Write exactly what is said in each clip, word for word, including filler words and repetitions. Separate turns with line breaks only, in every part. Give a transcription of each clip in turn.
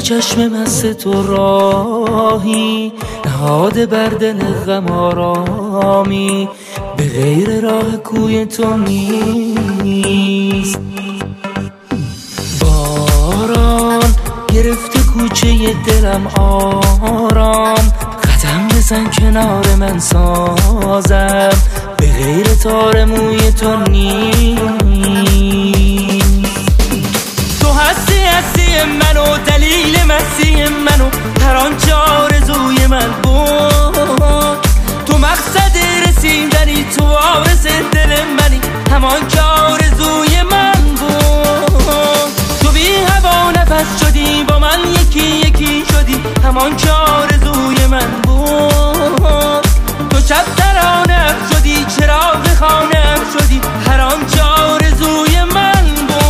چشم مست تو راهی، نهاده بر دل غم آرامی، به غیر راه کوی تو نیست. باران گرفته کوچه دلم آرام، قدم بزن کنار من سازم، به غیر تار موی تو نیست. تو هستی هستی منو، دلیل مستی منو، هر آنچه آرزوی من بود. تو مقصد رسیدنی، تو وارث دل منی، همان که آرزوی من بود. تو بی هوا نفس شدی، با من یکی یکی شدی، همان که آرزوی من بود. تو شب ترانه شدی، چراغ خانه شدی، هر آنچه آرزوی من بود.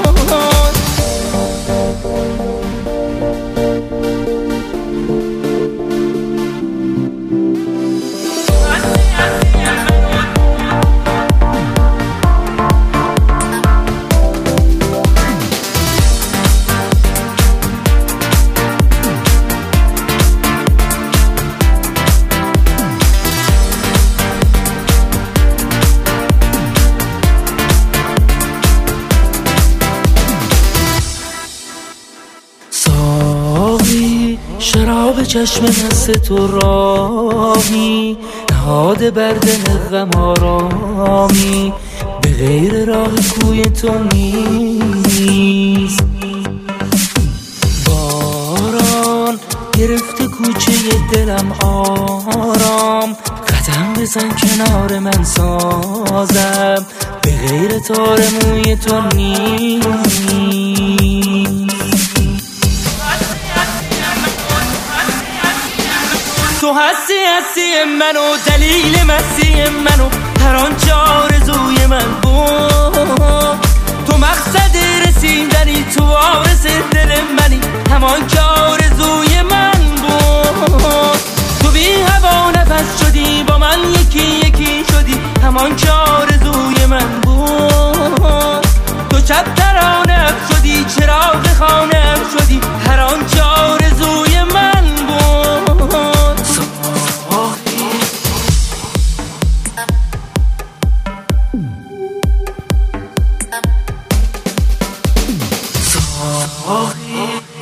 شراب چشم مست تو راهی، نهاده بر دل غم آرامی، به غیر راه کوی تو نیست. باران گرفته کوچه دلم آرام، قدم بزن کنار من سازم، به غیر تار موی تو نیست. تو هستی هستی منو، دلیل مستی منو، هر آنچه آرزوی من بود. تو مقصد رسیدنی، تو وارث دل منی، همان که آرزوی من بود. تو بی هوا نفس شدی، با من یکی یکی شدی، همان که آرزوی من بود. تو شب ترانه شدی، چراغ خانه شدی، هر آنچه آرزوی من بود. Oh,